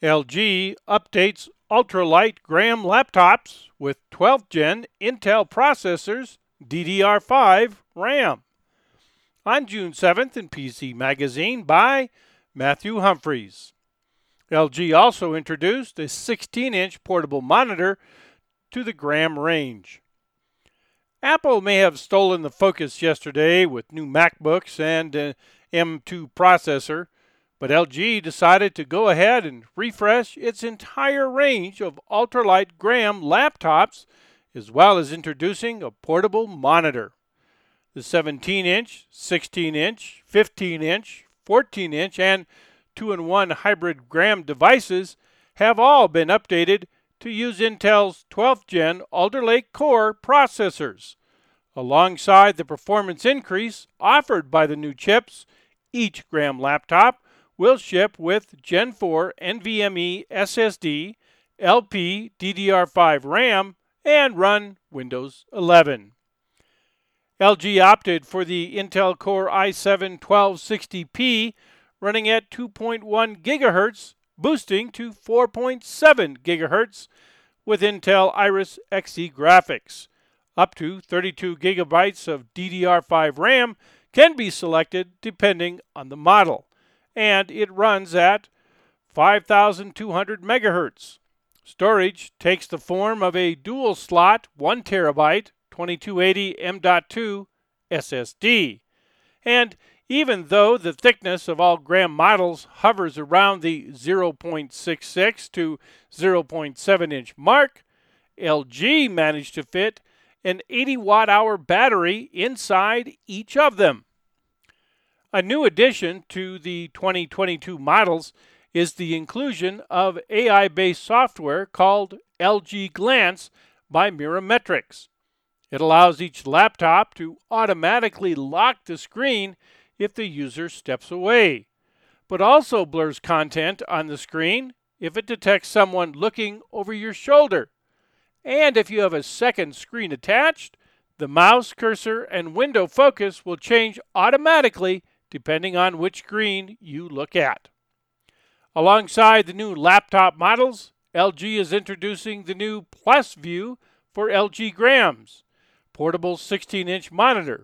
LG updates ultralight Gram laptops with 12th gen Intel processors, DDR5 RAM. On June 7th in PC Magazine by Matthew Humphreys. LG also introduced a 16-inch portable monitor to the Gram range. Apple may have stolen the focus yesterday with new MacBooks and an M2 processor, but LG decided to go ahead and refresh its entire range of ultralight Gram laptops, as well as introducing a portable monitor. The 17-inch, 16-inch, 15-inch, 14-inch, and 2-in-1 hybrid Gram devices have all been updated to use Intel's 12th gen Alder Lake Core processors. Alongside the performance increase offered by the new chips, each Gram laptop will ship with Gen 4 NVMe SSD, LP DDR5 RAM, and run Windows 11. LG opted for the Intel Core i7-1260p running at 2.1 GHz, boosting to 4.7 GHz with Intel Iris Xe graphics. Up to 32 GB of DDR5 RAM can be selected depending on the model, and it runs at 5,200 MHz. Storage takes the form of a dual-slot 1 TB 2280 M.2 SSD, and even though the thickness of all Gram models hovers around the 0.66 to 0.7 inch mark, LG managed to fit an 80 watt-hour battery inside each of them. A new addition to the 2022 models is the inclusion of AI-based software called LG Glance by Mirametrix. It allows each laptop to automatically lock the screen if the user steps away, but also blurs content on the screen if it detects someone looking over your shoulder. And if you have a second screen attached, the mouse, cursor, and window focus will change automatically depending on which screen you look at. Alongside the new laptop models, LG is introducing the new Plus View for LG Grams, portable 16-inch monitor,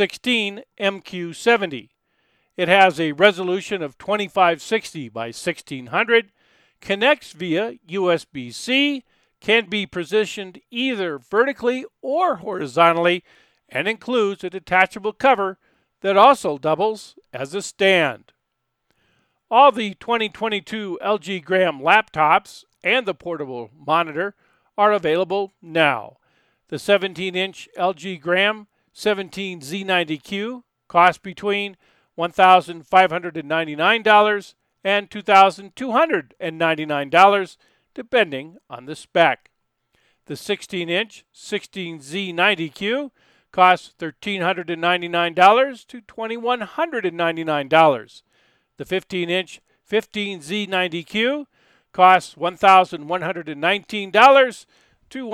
16MQ70. It has a resolution of 2560 by 1600, connects via USB-C, can be positioned either vertically or horizontally, and includes a detachable cover that also doubles as a stand. All the 2022 LG Gram laptops and the portable monitor are available now. The 17-inch LG Gram 17Z90Q costs between $1,599 and $2,299, depending on the spec. The 16-inch 16Z90Q costs $1,399 to $2,199. The 15-inch 15Z90Q costs $1,119 to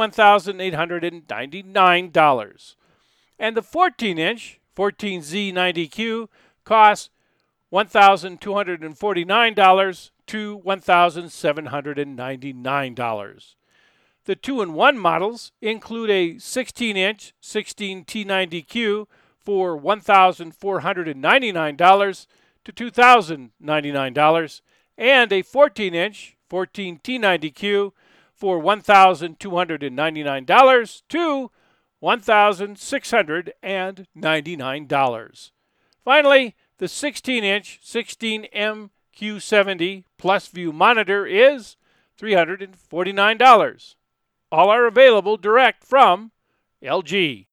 $1,899. And the 14-inch 14Z90Q costs $1,249 to $1,799. The 2-in-1 models include a 16-inch 16T90Q for $1,499 to $2,099, and a 14-inch 14T90Q for $1,299 to $1,699. Finally, the 16-inch 16MQ70 Plus View monitor is $349. All are available direct from LG.